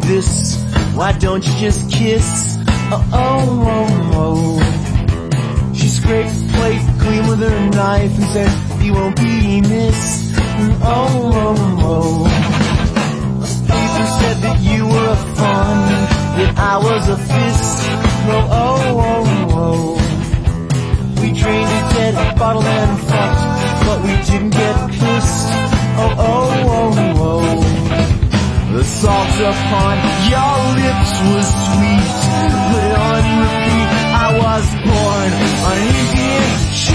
this? Why don't you just kiss? Oh, oh, oh, oh. She scraped the plate clean with her knife and said, you won't be missed. Oh, oh, oh. The paper said that you were a fawn, that I was a fist. Oh, oh, oh, oh. We drained a dead bottle and fucked, but we didn't get pissed. Oh, oh, oh, oh. The salt upon your lips was sweet. Put it on repeat. I was born on an Indian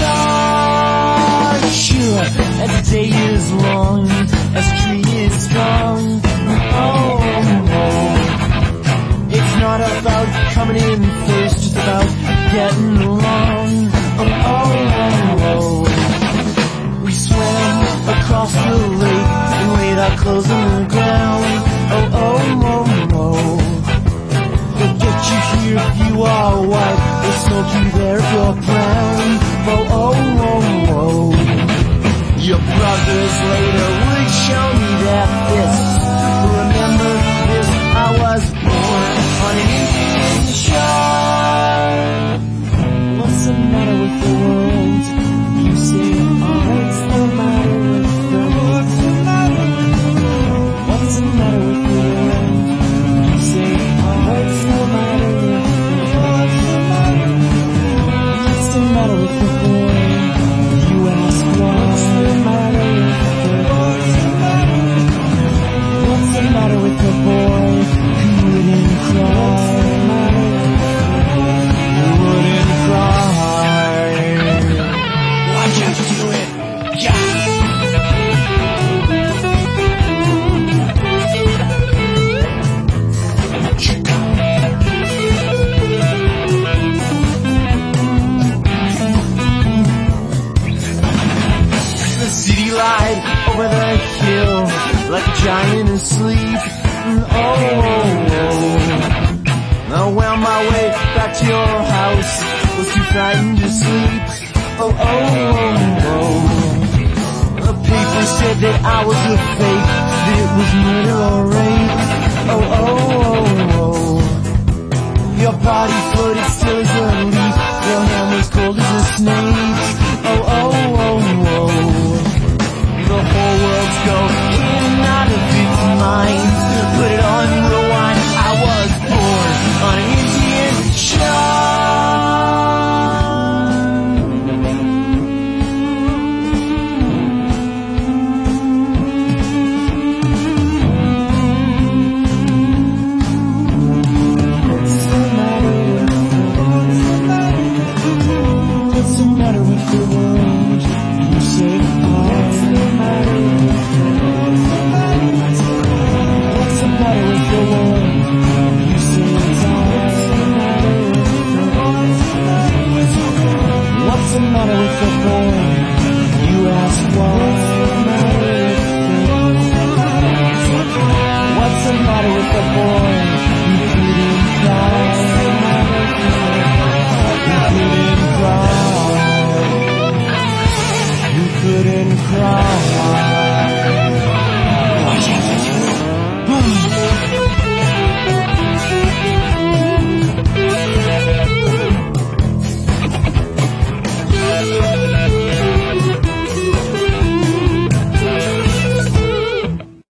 shore. And the day is long, as the tree is strong. Oh, oh. It's not about coming in first, just about getting along. Oh, oh, oh. We swam across the lake and laid our clothes on the ground. Oh, oh, oh, oh. They'll get you here if you are white. They'll smoke you there if you're brown. Oh, oh, oh, oh. Your brothers later would show me their fists. Remember this, I was born on an Indian shore. What's the matter with the world? You say, oh, what's the matter with the world? What's the matter with the world? You say, oh, what's the matter with the world? What's the matter with the boy? You ask, what's the matter with the boy? What's the matter with the boy who wouldn't cry? Who wouldn't cry? Why'd you do it? Yeah! The city lied over the hill like a giant asleep. Oh, oh, oh. I wound my way back to your house, was too frightened to sleep. Oh, oh, oh, oh. The paper said that I was a fake, that it was murder or rape. Oh, oh, oh, oh. Your body floated still as a leaf, your hand was cold as a snake. Oh, oh, oh, oh. The whole world's going out of its mind. Put it on rewind. I was born on an Indian What's the matter with the world? You say, what's the matter with the world? What's the matter with the world? You say, what's the matter with the world? What's the matter with the boy? You ask, what's the matter with the world? What's the matter with the boy? You couldn't cry. You couldn't cry. You couldn't cry.